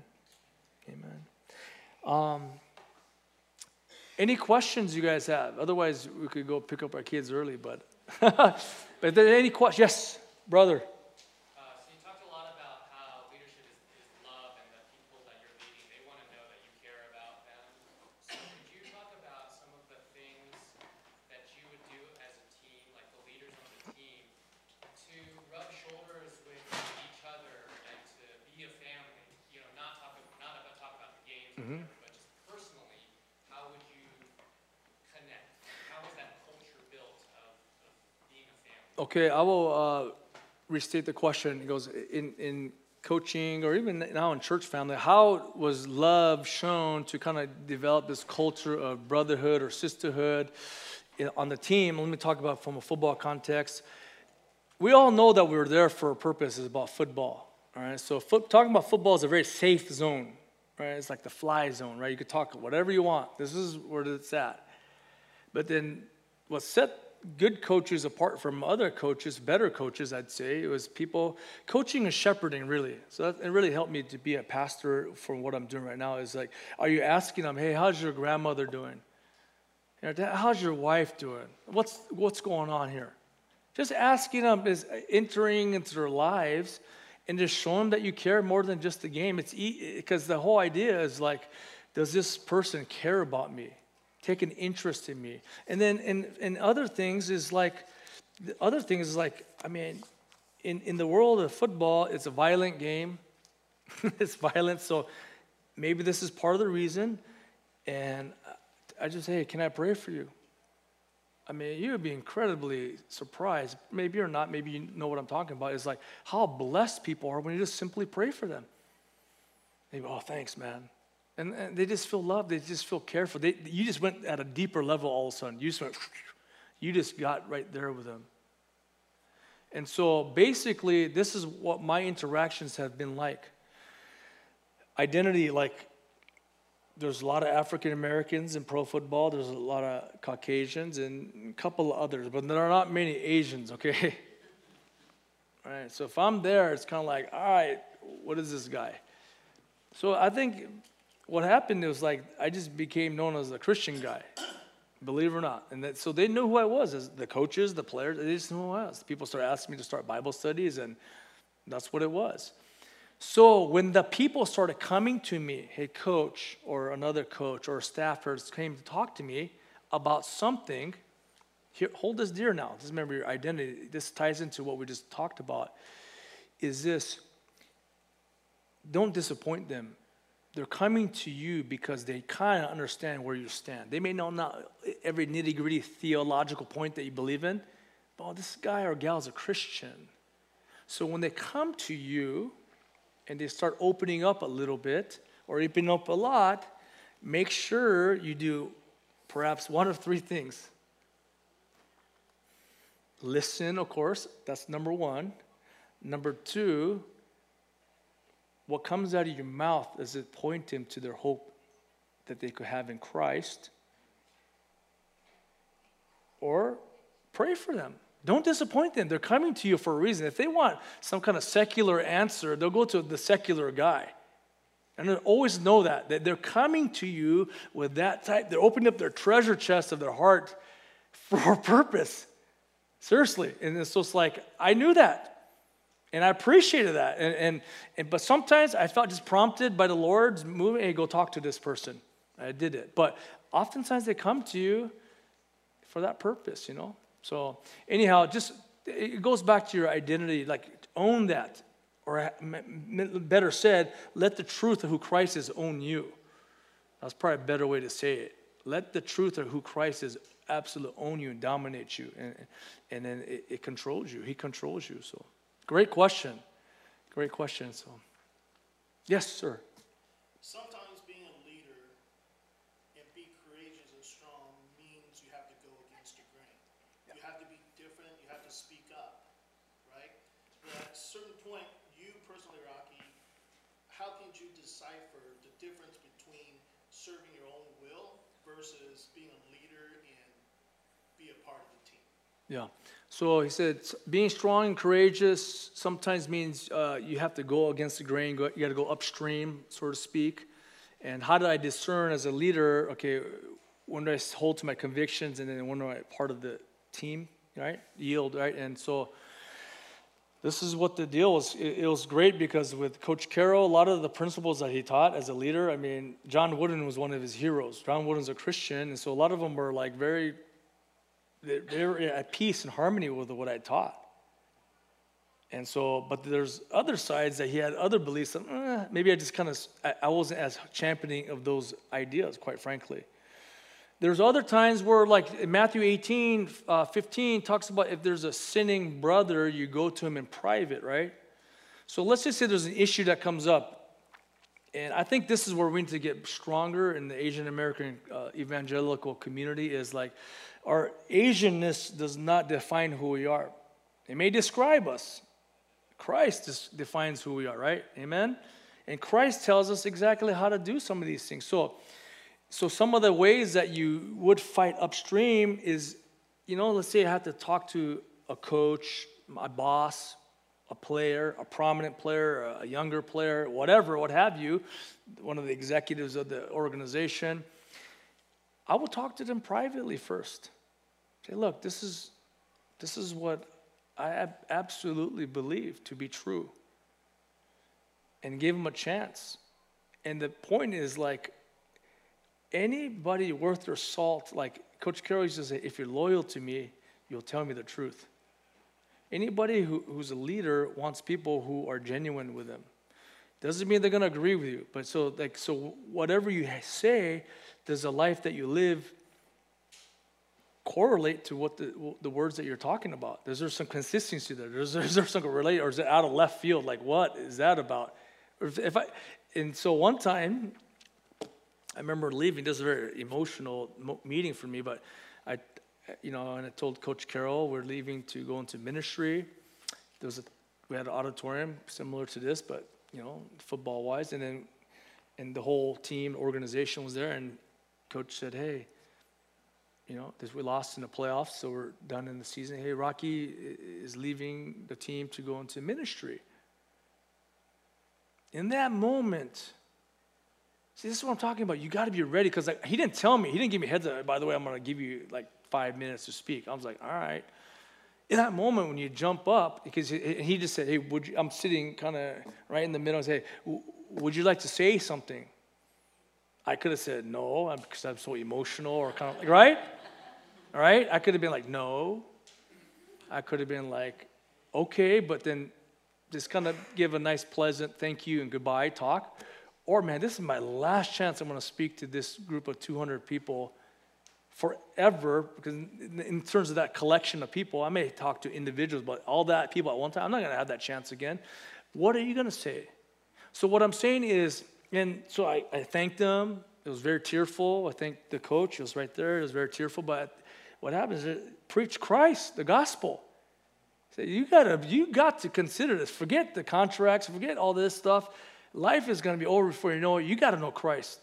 Amen. Any questions you guys have? Otherwise, we could go pick up our kids early, but but any questions? Yes, brother. So you talked a lot about how leadership is love, and the people that you're leading, they want to know that you care about them. So could you talk about some of the things that you would do as a team, like the leaders on the team, to rub shoulders with each other and to be a family? You know, not talk about the games, or whatever, but just personally, how would you connect? How is that culture built of being a family? Okay, I will restate the question. It goes, in coaching or even now in church family, how was love shown to kind of develop this culture of brotherhood or sisterhood on the team? Let me talk about from a football context. We all know that we're there for a purpose. It's about football, all right? So talking about football is a very safe zone, right? It's like the fly zone, right? You could talk whatever you want. This is where it's at. But then what set good coaches apart from other coaches, better coaches, I'd say, it was people coaching and shepherding, really. So it really helped me to be a pastor for what I'm doing right now. Is like, are you asking them, hey, how's your grandmother doing? You know, how's your wife doing? What's going on here? Just asking them is entering into their lives and just showing them that you care more than just the game. It's because the whole idea is like, does this person care about me? Take an interest in me. And then in other things is like, I mean, in the world of football, it's a violent game. It's violent, so maybe this is part of the reason. And I just say, hey, can I pray for you? I mean, you would be incredibly surprised. Maybe you're not. Maybe you know what I'm talking about. It's like how blessed people are when you just simply pray for them. They go, oh, thanks, man. And they just feel loved. They just feel cared for. You just went at a deeper level all of a sudden. You just got right there with them. And so basically, this is what my interactions have been like. Identity, like there's a lot of African Americans in pro football. There's a lot of Caucasians and a couple of others, but there are not many Asians, okay? All right, so if I'm there, it's kind of like, all right, what is this guy? So I think what happened was like I just became known as a Christian guy, believe it or not. And so they knew who I was, as the coaches, the players, they just knew who I was. People started asking me to start Bible studies, and that's what it was. So when the people started coming to me, hey, coach, or another coach, or a staff person came to talk to me about something, here, hold this dear now. Just remember your identity. This ties into what we just talked about, is this, don't disappoint them. They're coming to you because they kind of understand where you stand. They may know not every nitty-gritty theological point that you believe in, but this guy or gal is a Christian. So when they come to you and they start opening up a little bit or opening up a lot, make sure you do perhaps one of three things. Listen, of course, that's number one. Number two, what comes out of your mouth, does it point them to their hope that they could have in Christ? Or pray for them. Don't disappoint them. They're coming to you for a reason. If they want some kind of secular answer, they'll go to the secular guy. And they'll always know that they're coming to you with that type. They're opening up their treasure chest of their heart for a purpose. Seriously. And so it's like, I knew that. And I appreciated that. But sometimes I felt just prompted by the Lord's moving, hey, go talk to this person. I did it. But oftentimes they come to you for that purpose, So anyhow, just it goes back to your identity. Like, own that. Or better said, let the truth of who Christ is own you. That's probably a better way to say it. Let the truth of who Christ is absolutely own you and dominate you. And then it controls you. He controls you. So, great question. Great question. So, yes, sir. Sometimes being a leader and be courageous and strong means you have to go against the grain. You have to be different. You have to speak up, right? But at a certain point, you personally, Rocky, how can you decipher the difference between serving your own will versus being a leader and be a part of the team? Yeah. So he said, being strong and courageous sometimes means you have to go against the grain. You got to go upstream, so to speak. And how did I discern as a leader, okay, when do I hold to my convictions and then when do I part of the team, right? Yield, right? And so this is what the deal was. It was great because with Coach Carroll, a lot of the principles that he taught as a leader, I mean, John Wooden was one of his heroes. John Wooden's a Christian, and so a lot of them were like they were at peace and harmony with what I taught. And so, but there's other sides that he had other beliefs that maybe I just kind of, I wasn't as championing of those ideas, quite frankly. There's other times where, like Matthew 18:15 talks about if there's a sinning brother, you go to him in private, right? So let's just say there's an issue that comes up. And I think this is where we need to get stronger in the Asian American evangelical community is like, our Asianness does not define who we are. It may describe us. Christ defines who we are, right? Amen? And Christ tells us exactly how to do some of these things. So some of the ways that you would fight upstream is, let's say I have to talk to a coach, my boss, a player, a prominent player, a younger player, whatever, what have you, one of the executives of the organization. I will talk to them privately first. Say, look, this is what I absolutely believe to be true. And give them a chance. And the point is, like, anybody worth their salt, like Coach Carroll used to say, if you're loyal to me, you'll tell me the truth. Anybody who's a leader wants people who are genuine with them. Doesn't mean they're going to agree with you. But so whatever you say, does the life that you live correlate to what the words that you're talking about? Is there some consistency there? Is there some relate, or is it out of left field? Like, what is that about? And so one time, I remember leaving. This is a very emotional meeting for me, but and I told Coach Carroll we're leaving to go into ministry. We had an auditorium similar to this, but football wise, and the whole team organization was there, and Coach said, hey, we lost in the playoffs, so we're done in the season. Hey, Rocky is leaving the team to go into ministry. In that moment, see, this is what I'm talking about. You got to be ready, because he didn't tell me. He didn't give me a heads up. By the way, I'm going to give you like 5 minutes to speak. I was like, all right. In that moment when you jump up, because he just said, hey, I'm sitting kind of right in the middle and say, would you like to say something? I could have said no, because I'm so emotional, or kind of, right? All right? I could have been like, no. I could have been like, okay, but then just kind of give a nice, pleasant thank you and goodbye talk. Or, man, this is my last chance I'm going to speak to this group of 200 people forever, because in terms of that collection of people, I may talk to individuals, but all that people at one time, I'm not going to have that chance again. What are you going to say? So what I'm saying is, and so I thanked them. It was very tearful. I thanked the coach. He was right there. It was very tearful. But what happens is, preach Christ, the gospel. So you got to consider this. Forget the contracts. Forget all this stuff. Life is going to be over before you know it. You got to know Christ.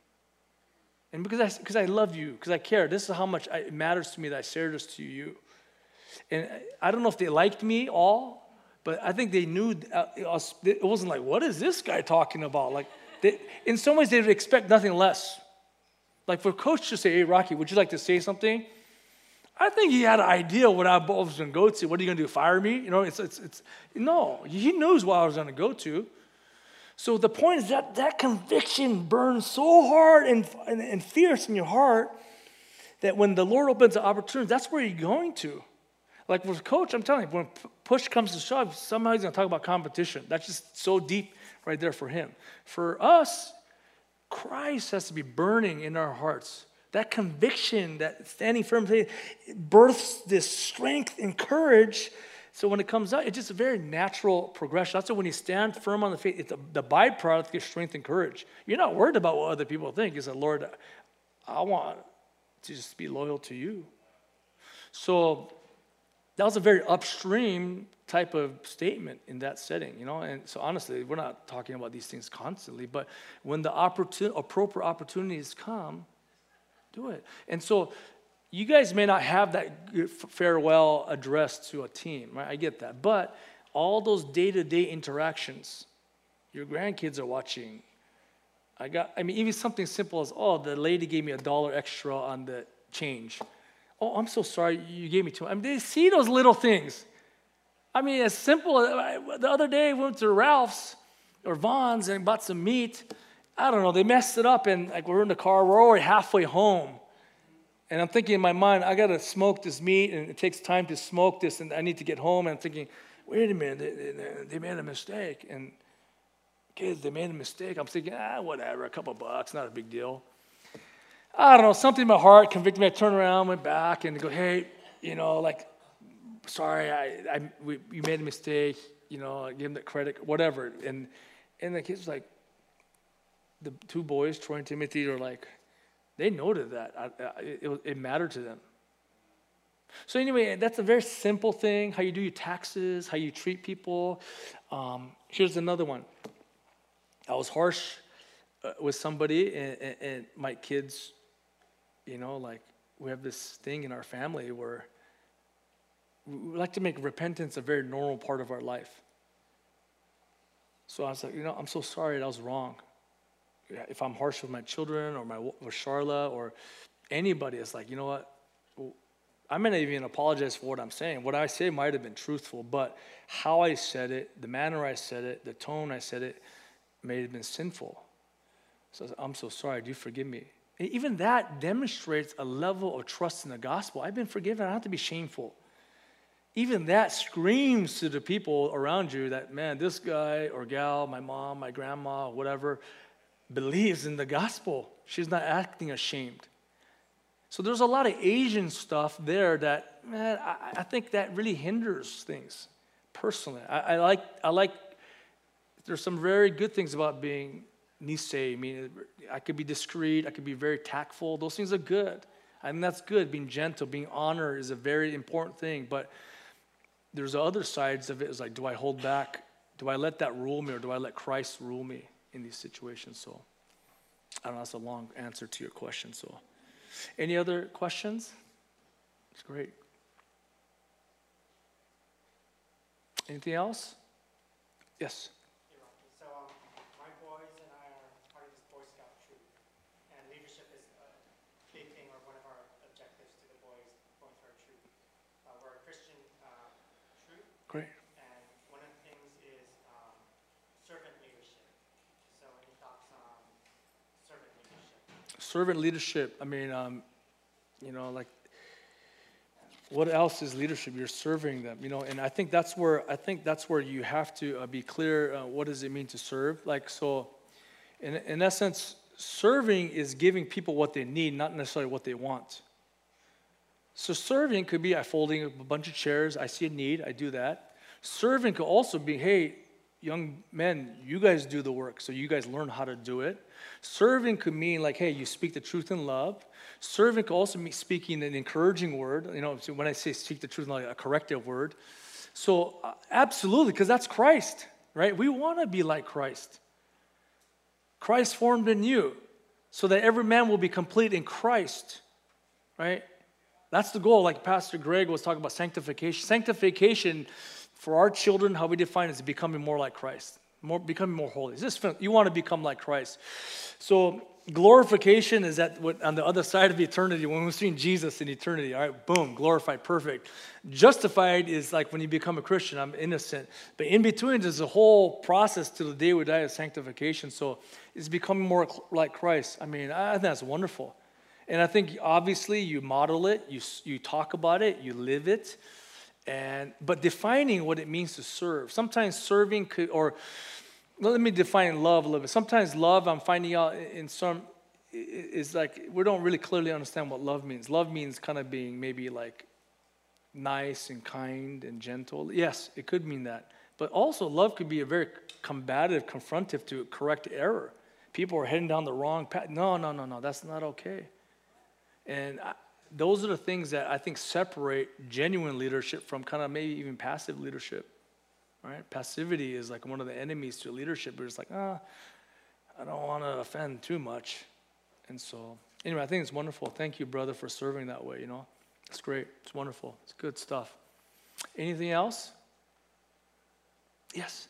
And because I love you, because I care, this is how much it matters to me that I share this to you. And I don't know if they liked me all, but I think they knew it wasn't like, what is this guy talking about? Like, in some ways, they would expect nothing less. Like for Coach to say, hey, Rocky, would you like to say something? I think he had an idea what I was going to go to. What are you going to do, fire me? You know, no, he knows what I was going to go to. So the point is that conviction burns so hard and fierce in your heart that when the Lord opens the opportunity, that's where you're going to. Like with Coach, I'm telling you, when push comes to shove, somehow he's going to talk about competition. That's just so deep right there for him. For us, Christ has to be burning in our hearts. That conviction, that standing firm, births this strength and courage. So when it comes out, it's just a very natural progression. That's why when you stand firm on the faith, it's the byproduct is strength and courage. You're not worried about what other people think. You say, Lord, I want to just be loyal to you. So that was a very upstream type of statement in that setting, you know. And so honestly, we're not talking about these things constantly, but when the appropriate opportunities come, do it. And so you guys may not have that farewell address to a team, right? I get that. But all those day-to-day interactions, your grandkids are watching. Even something simple as, oh, the lady gave me $1 extra on the change. Oh, I'm so sorry, you gave me $2. I mean, they see those little things. I mean, as simple as, the other day, we went to Ralph's or Vaughn's and bought some meat. I don't know, they messed it up, and like we're in the car, we're already halfway home. And I'm thinking in my mind, I got to smoke this meat, and it takes time to smoke this, and I need to get home. And I'm thinking, wait a minute, they made a mistake. And kids, they made a mistake. I'm thinking, whatever, a couple bucks, not a big deal. I don't know, something in my heart convicted me. I turned around, went back, and go, hey, sorry, you made a mistake. I gave them the credit, whatever. And the kids were like, the two boys, Troy and Timothy, are like, they noted that. It mattered to them. So anyway, that's a very simple thing, how you do your taxes, how you treat people. Here's another one. I was harsh with somebody, and my kids, we have this thing in our family where we like to make repentance a very normal part of our life. So I was like, I'm so sorry, that was wrong. If I'm harsh with my children or Charla or anybody, it's like, you know what? I may not even apologize for what I'm saying. What I say might have been truthful, but how I said it, the manner I said it, the tone I said it may have been sinful. So I'm so sorry. Do you forgive me? And even that demonstrates a level of trust in the gospel. I've been forgiven. I don't have to be shameful. Even that screams to the people around you that, man, this guy or gal, my mom, my grandma, whatever, believes in the gospel. She's not acting ashamed. So there's a lot of Asian stuff there that, man, I think that really hinders things personally. I like, there's some very good things about being Nisei. I mean, I could be discreet, I could be very tactful. Those things are good. I mean, that's good. Being gentle, being honored is a very important thing. But there's other sides of it. It's like, do I hold back? Do I let that rule me, or do I let Christ rule me in these situations? So I don't know, that's a long answer to your question. So any other questions? It's great. Anything else? Yes. Hey, Rocky. So my boys and I are part of this Boy Scout troop, and leadership is a big thing, or one of our objectives to the boys going through our troop. We're a Christian troop. Great. And one of the things is servant leadership. So any thoughts on servant leadership? Servant leadership. I mean, like, what else is leadership? You're serving them, and I think that's where you have to be clear. What does it mean to serve? Like, so, in essence, serving is giving people what they need, not necessarily what they want. So serving could be I folding a bunch of chairs. I see a need. I do that. Serving could also be, hey, young men, you guys do the work, so you guys learn how to do it. Serving could mean like, hey, you speak the truth in love. Serving could also mean speaking an encouraging word. So when I say speak the truth in love, like a corrective word. So absolutely, because that's Christ, right? We want to be like Christ. Christ formed in you so that every man will be complete in Christ, right? That's the goal, like Pastor Greg was talking about sanctification. Sanctification for our children, how we define it is becoming more like Christ, becoming more holy. You want to become like Christ. So glorification is on the other side of eternity, when we're seeing Jesus in eternity. All right, boom, glorified, perfect. Justified is like when you become a Christian, I'm innocent. But in between, there's a whole process to the day we die of sanctification. So it's becoming more like Christ. I mean, I think that's wonderful. And I think obviously you model it, you talk about it, you live it, but defining what it means to serve. Sometimes serving could, or let me define love a little bit. Sometimes love, I'm finding out in some, is like we don't really clearly understand what love means. Love means kind of being maybe like nice and kind and gentle. Yes, it could mean that. But also love could be a very combative, confrontive to correct error. People are heading down the wrong path. No, that's not okay. And those are the things that I think separate genuine leadership from kind of maybe even passive leadership, right? Passivity is like one of the enemies to leadership. We're just like, I don't want to offend too much. And so, anyway, I think it's wonderful. Thank you, brother, for serving that way, It's great. It's wonderful. It's good stuff. Anything else? Yes.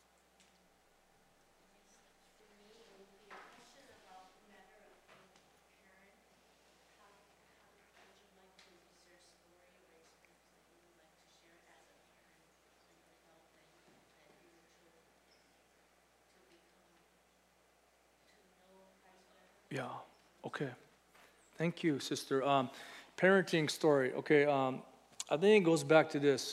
Yeah, okay. Thank you, sister. Parenting story. Okay, I think it goes back to this.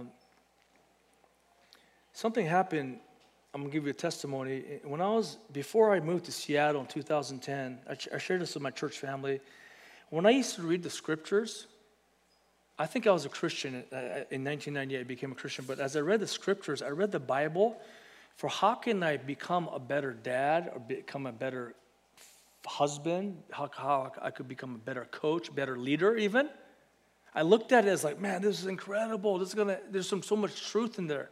Something happened. I'm going to give you a testimony. Before I moved to Seattle in 2010, I shared this with my church family. When I used to read the scriptures, I think I was a Christian. In 1998, I became a Christian. But as I read the scriptures, I read the Bible for how can I become a better dad or become a better husband, how I could become a better coach, better leader even. I looked at it as like, man, this is incredible. There's so much truth in there.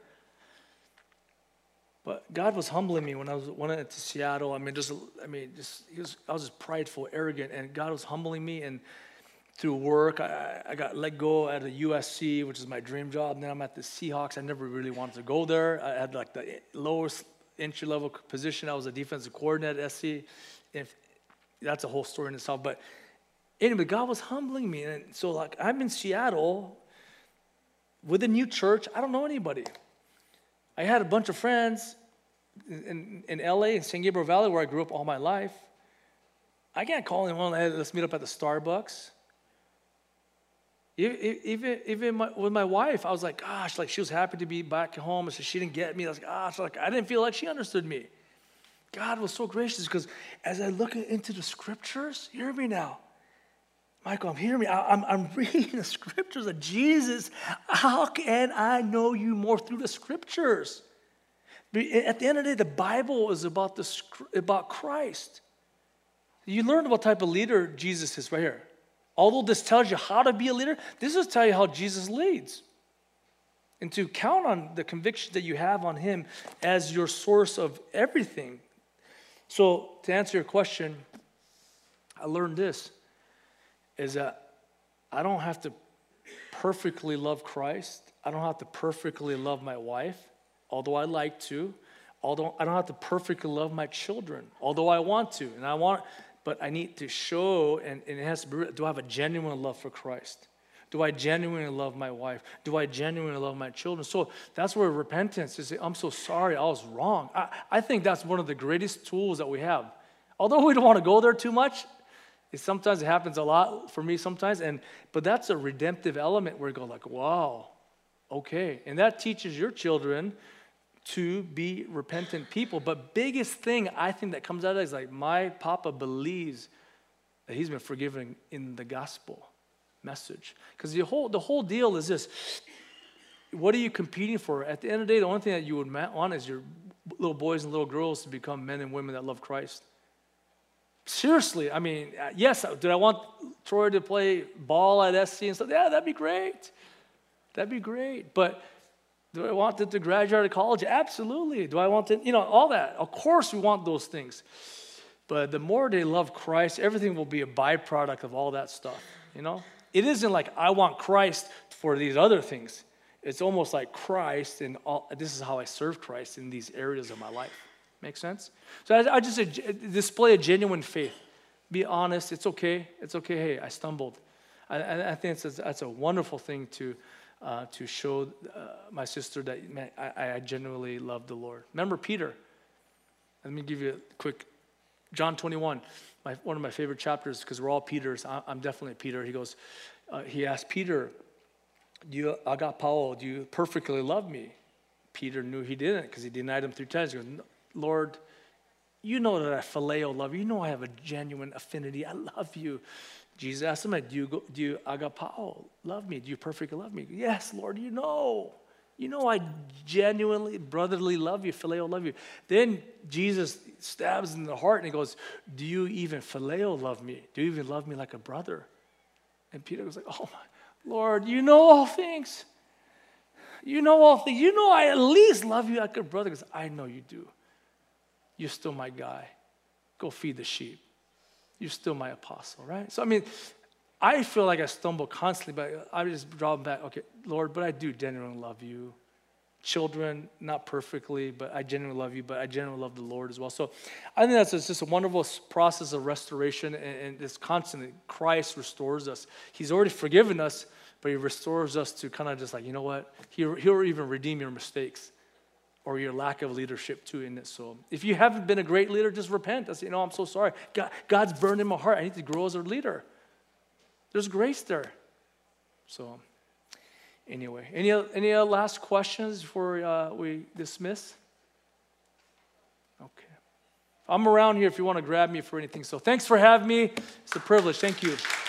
But God was humbling me when I went to Seattle. I was just prideful, arrogant, and God was humbling me. And through work, I got let go at a USC, which is my dream job. Now I'm at the Seahawks. I never really wanted to go there. I had like the lowest entry-level position. I was a defensive coordinator at SC. That's a whole story in itself. But anyway, God was humbling me. And so like I'm in Seattle with a new church. I don't know anybody. I had a bunch of friends in LA, in San Gabriel Valley, where I grew up all my life. I can't call anyone, hey, let's meet up at the Starbucks. Even with my wife, I was like, gosh, like she was happy to be back home. So she didn't get me. I was like, gosh, like I didn't feel like she understood me. God was so gracious because as I look into the scriptures, hear me now. Michael, I'm reading the scriptures of Jesus. How can I know you more through the scriptures? At the end of the day, the Bible is about Christ. You learn what type of leader Jesus is right here. Although this tells you how to be a leader, this is tell you how Jesus leads. And to count on the conviction that you have on him as your source of everything. So to answer your question, I learned this, is that I don't have to perfectly love Christ. I don't have to perfectly love my wife, although I like to. Although I don't have to perfectly love my children, although I want to. But I need to show, and it has to be, do I have a genuine love for Christ? Do I genuinely love my wife? Do I genuinely love my children? So that's where repentance is. I'm so sorry, I was wrong. I think that's one of the greatest tools that we have. Although we don't want to go there too much, sometimes it happens a lot for me sometimes, but that's a redemptive element where you go like, wow, okay. And that teaches your children to be repentant people. But biggest thing I think that comes out of it is like my papa believes that he's been forgiven in the gospel. message. Because the whole deal is this. What are you competing for? At the end of the day, the only thing that you would want is your little boys and little girls to become men and women that love Christ. Seriously, I mean, yes, did I want Troy to play ball at SC and stuff? Yeah, that'd be great. That'd be great. But do I want them to graduate out of college? Absolutely. Do I want them, all that? Of course we want those things. But the more they love Christ, everything will be a byproduct of all that stuff, It isn't like I want Christ for these other things. It's almost like Christ, and this is how I serve Christ in these areas of my life. Make sense? So I just display a genuine faith. Be honest. It's okay. It's okay. Hey, I stumbled. I think that's a wonderful thing to show my sister that I genuinely love the Lord. Remember Peter. Let me give you a quick John 21. One of my favorite chapters because we're all Peters. I'm definitely Peter. He asked Peter, agapao, do you perfectly love me? Peter knew he didn't because he denied him 3 times. He goes, Lord, you know that I phileo love you. You know I have a genuine affinity. I love you. Jesus asked him, do you agapao love me? Do you perfectly love me? Yes, Lord, you know. You know I genuinely, brotherly love you, phileo love you. Then Jesus stabs in the heart and he goes, do you even phileo love me? Do you even love me like a brother? And Peter was like, oh my Lord, you know all things. You know all things. You know I at least love you like a brother because I know you do. You're still my guy. Go feed the sheep. You're still my apostle, right? So, I feel like I stumble constantly, but I just draw them back. Okay, Lord, but I do genuinely love you. Children, not perfectly, but I genuinely love you, but I genuinely love the Lord as well. So I think that's just a wonderful process of restoration, and this constantly, Christ restores us. He's already forgiven us, but he restores us to kind of just like, you know what? He'll even redeem your mistakes or your lack of leadership too in it. So if you haven't been a great leader, just repent. I say, I'm so sorry. God's burned in my heart. I need to grow as a leader. There's grace there. So anyway, any last questions before we dismiss? Okay. I'm around here if you want to grab me for anything. So thanks for having me. It's a privilege. Thank you.